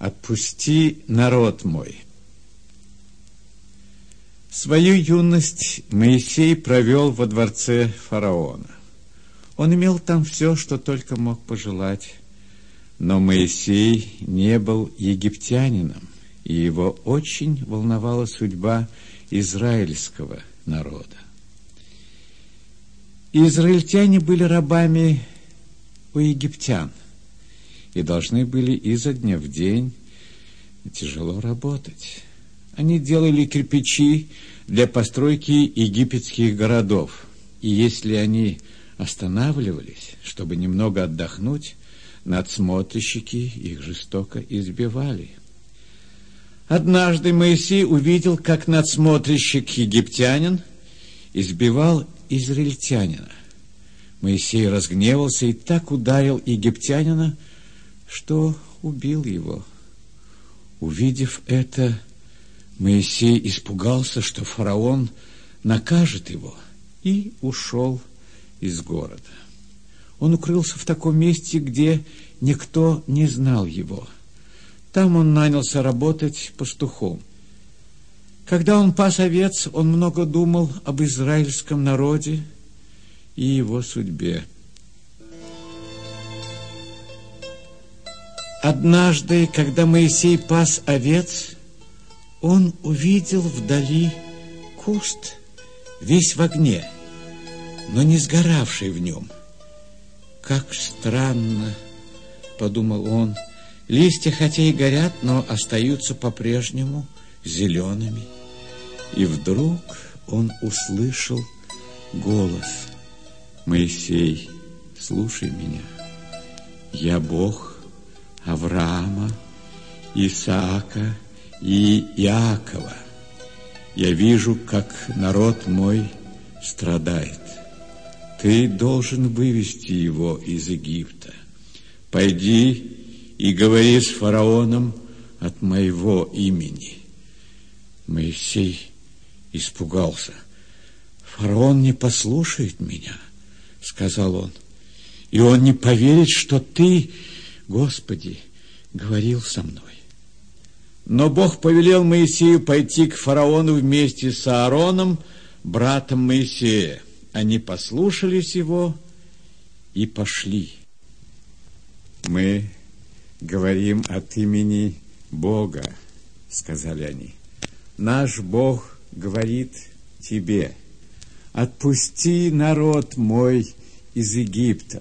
Отпусти народ мой. Свою юность Моисей провел во дворце фараона. Он имел там все, что только мог пожелать. Но Моисей не был египтянином, и его очень волновала судьба израильского народа. Израильтяне были рабами у египтян и должны были изо дня в день тяжело работать. Они делали кирпичи для постройки египетских городов, и если они останавливались, чтобы немного отдохнуть, надсмотрщики их жестоко избивали. Однажды Моисей увидел, как надсмотрщик-египтянин избивал израильтянина. Моисей разгневался и так ударил египтянина, что убил его. Увидев это, Моисей испугался, что фараон накажет его, и ушел из города. Он укрылся в таком месте, где никто не знал его. Там он нанялся работать пастухом. Когда он пас овец, он много думал об израильском народе и его судьбе. Однажды, когда Моисей пас овец, он увидел вдали куст, весь в огне, но не сгоравший в нем. «Как странно!» — подумал он. «Листья хотя и горят, но остаются по-прежнему зелеными». И вдруг он услышал голос: «Моисей, слушай меня. Я Бог Авраама, Исаака и Иакова. Я вижу, как народ мой страдает. Ты должен вывести его из Египта. Пойди и говори с фараоном от моего имени». Моисей испугался. «Фараон не послушает меня», — сказал он, «и он не поверит, что ты, Господи, говорил со мной». Но Бог повелел Моисею пойти к фараону вместе с Аароном, братом Моисея. Они послушались его и пошли. «Мы говорим от имени Бога», — сказали они. «Наш Бог говорит тебе: отпусти народ мой из Египта».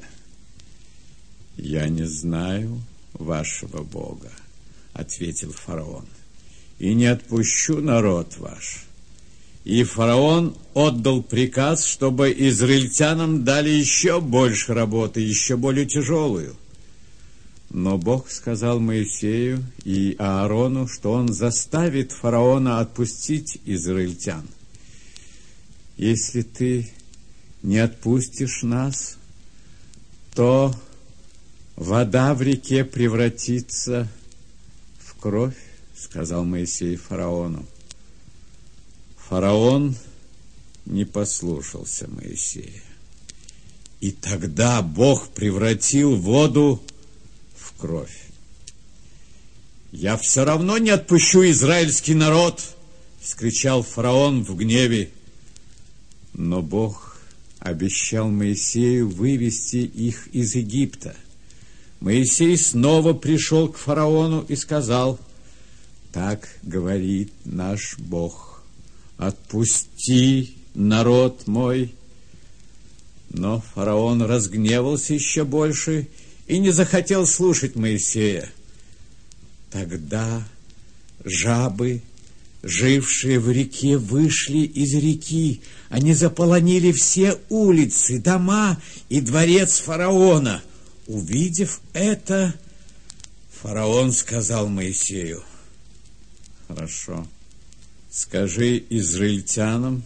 «Я не знаю вашего Бога», — ответил фараон, «и не отпущу народ ваш». И фараон отдал приказ, чтобы израильтянам дали еще больше работы, еще более тяжелую. Но Бог сказал Моисею и Аарону, что он заставит фараона отпустить израильтян. «Если ты не отпустишь нас, то вода в реке превратится в кровь», — сказал Моисей фараону. Фараон не послушался Моисея. И тогда Бог превратил воду в кровь. «Я все равно не отпущу израильский народ!» — вскричал фараон в гневе. Но Бог обещал Моисею вывести их из Египта. Моисей снова пришел к фараону и сказал: «Так говорит наш Бог: отпусти народ мой». Но фараон разгневался еще больше и не захотел слушать Моисея. Тогда жабы, жившие в реке, вышли из реки. Они заполонили все улицы, дома и дворец фараона. Увидев это, фараон сказал Моисею: «Хорошо, скажи израильтянам,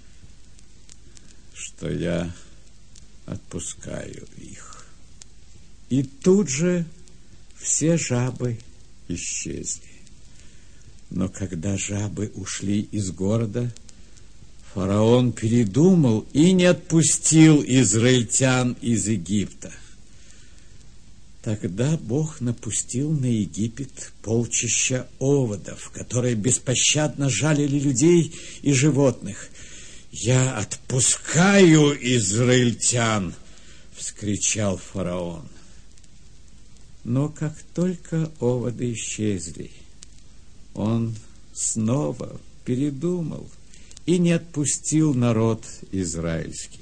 что я отпускаю их». И тут же все жабы исчезли. Но когда жабы ушли из города, фараон передумал и не отпустил израильтян из Египта. Тогда Бог напустил на Египет полчища оводов, которые беспощадно жалили людей и животных. «Я отпускаю израильтян!» — вскричал фараон. Но как только оводы исчезли, он снова передумал и не отпустил народ израильский.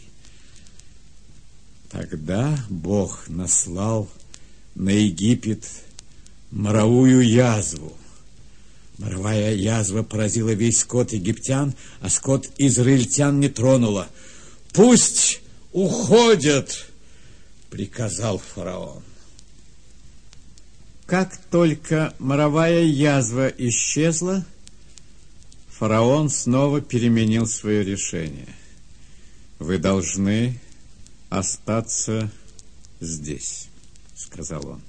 Тогда Бог наслал на Египет моровую язву. Моровая язва поразила весь скот египтян, а скот израильтян не тронула. «Пусть уходят!» — приказал фараон. Как только моровая язва исчезла, фараон снова переменил свое решение. «Вы должны остаться здесь», — сказал он.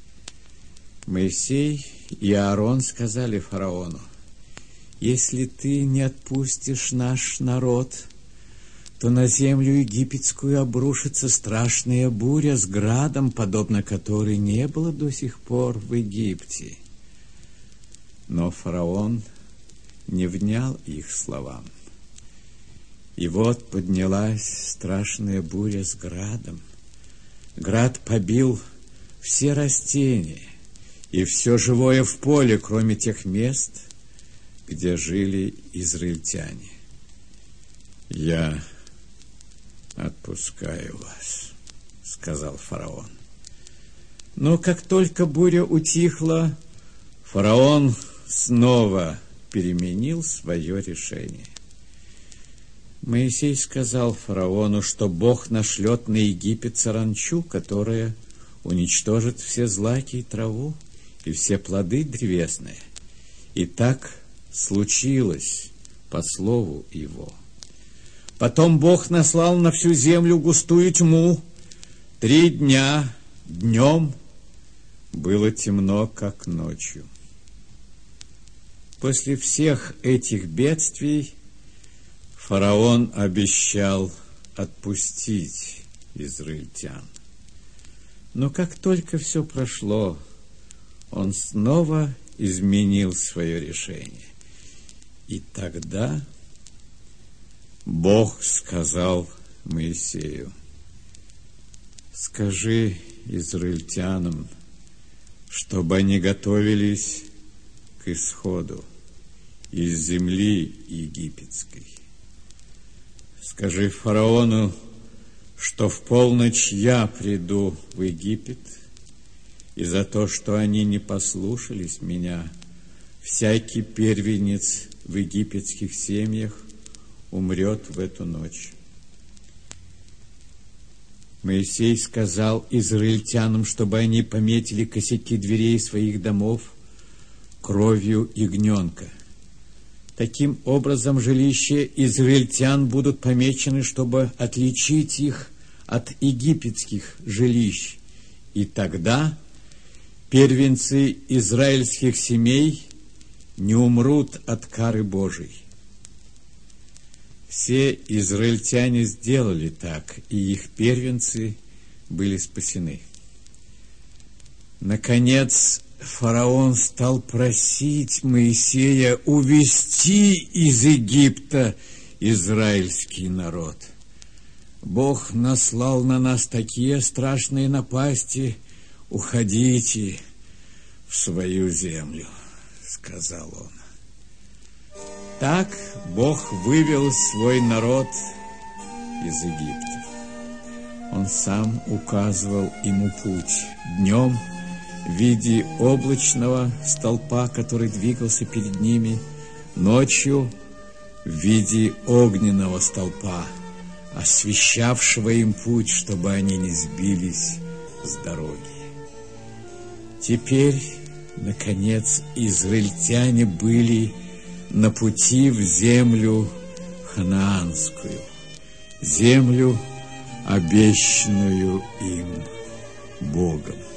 Моисей и Аарон сказали фараону: «Если ты не отпустишь наш народ, то на землю египетскую обрушится страшная буря с градом, подобно которой не было до сих пор в Египте». Но фараон не внял их словам. И вот поднялась страшная буря с градом. Град побил все растения и все живое в поле, кроме тех мест, где жили израильтяне. «Я отпускаю вас», — сказал фараон. Но как только буря утихла, фараон снова переменил свое решение. Моисей сказал фараону, что Бог нашлет на Египет саранчу, которая уничтожит все злаки и траву и все плоды древесные. И так случилось по слову его. Потом Бог наслал на всю землю густую тьму. 3 дня днем было темно, как ночью. После всех этих бедствий фараон обещал отпустить израильтян. Но как только все прошло, он снова изменил свое решение. И тогда Бог сказал Моисею: «Скажи израильтянам, чтобы они готовились к исходу из земли египетской. Скажи фараону, что в полночь я приду в Египет, и за то, что они не послушались меня, всякий первенец в египетских семьях умрет в эту ночь». Моисей сказал израильтянам, чтобы они пометили косяки дверей своих домов кровью ягненка. Таким образом, жилища израильтян будут помечены, чтобы отличить их от египетских жилищ. И тогда первенцы израильских семей не умрут от кары Божией. Все израильтяне сделали так, и их первенцы были спасены. Наконец, фараон стал просить Моисея увести из Египта израильский народ. «Бог наслал на нас такие страшные напасти, уходите в свою землю», — сказал он. Так Бог вывел свой народ из Египта. Он сам указывал ему путь днем в виде облачного столпа, который двигался перед ними, ночью в виде огненного столпа, освещавшего им путь, чтобы они не сбились с дороги. Теперь, наконец, израильтяне были на пути в землю ханаанскую, землю, обещанную им Богом.